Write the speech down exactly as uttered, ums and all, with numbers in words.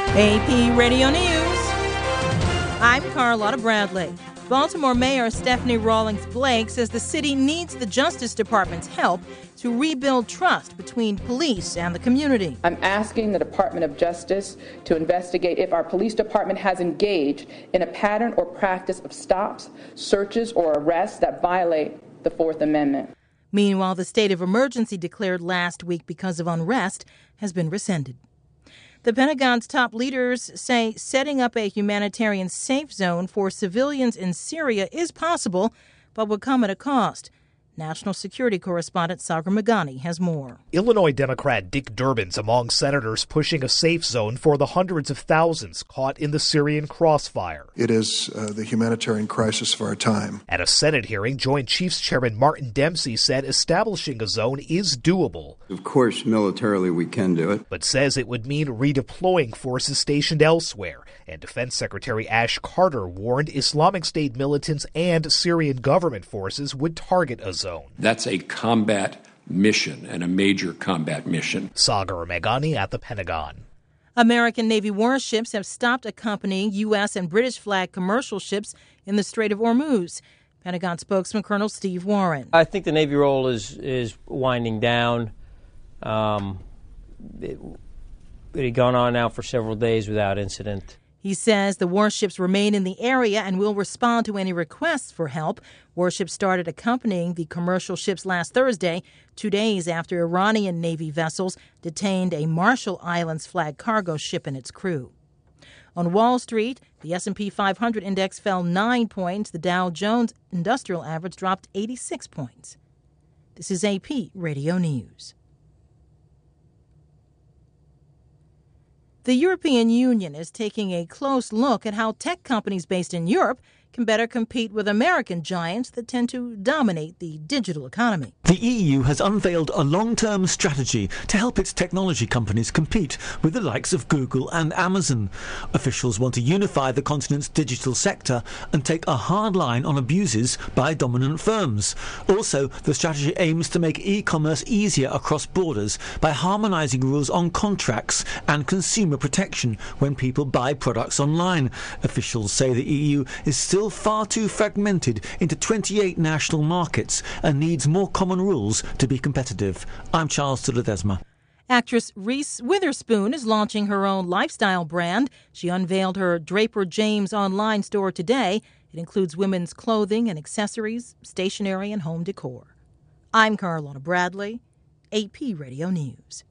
A P Radio News. I'm Carlotta Bradley. Baltimore Mayor Stephanie Rawlings Blake says the city needs the Justice Department's help to rebuild trust between police and the community. I'm asking the Department of Justice to investigate if our police department has engaged in a pattern or practice of stops, searches, or arrests that violate the Fourth Amendment. Meanwhile, the state of emergency declared last week because of unrest has been rescinded. The Pentagon's top leaders say setting up a humanitarian safe zone for civilians in Syria is possible, but would come at a cost. National security correspondent Sagar Meghani has more. Illinois Democrat Dick Durbin's among senators pushing a safe zone for the hundreds of thousands caught in the Syrian crossfire. It is uh, the humanitarian crisis of our time. At a Senate hearing, Joint Chiefs Chairman Martin Dempsey said establishing a zone is doable. Of course, militarily we can do it. But says it would mean redeploying forces stationed elsewhere. And Defense Secretary Ash Carter warned Islamic State militants and Syrian government forces would target a zone. That's a combat mission and a major combat mission. Sagar Meghani at the Pentagon. American Navy warships have stopped accompanying U S and British flag commercial ships in the Strait of Hormuz. Pentagon spokesman Colonel Steve Warren. I think the Navy role is is winding down. Um, it, it had gone on now for several days without incident. He says the warships remain in the area and will respond to any requests for help. Warships started accompanying the commercial ships last Thursday, two days after Iranian Navy vessels detained a Marshall Islands flag cargo ship and its crew. On Wall Street, the S and P five hundred index fell nine points. The Dow Jones Industrial Average dropped eighty-six points. This is A P Radio News. The European Union is taking a close look at how tech companies based in Europe can better compete with American giants that tend to dominate the digital economy. The E U has unveiled a long-term strategy to help its technology companies compete with the likes of Google and Amazon. Officials want to unify the continent's digital sector and take a hard line on abuses by dominant firms. Also, the strategy aims to make e-commerce easier across borders by harmonising rules on contracts and consumer protection when people buy products online. Officials say the E U is still far too fragmented into twenty-eight national markets and needs more common rules to be competitive. I'm Charles Ledesma. Actress Reese Witherspoon is launching her own lifestyle brand. She unveiled her Draper James online store today. It includes women's clothing and accessories, stationery, and home decor. I'm Carlotta Bradley, A P Radio News.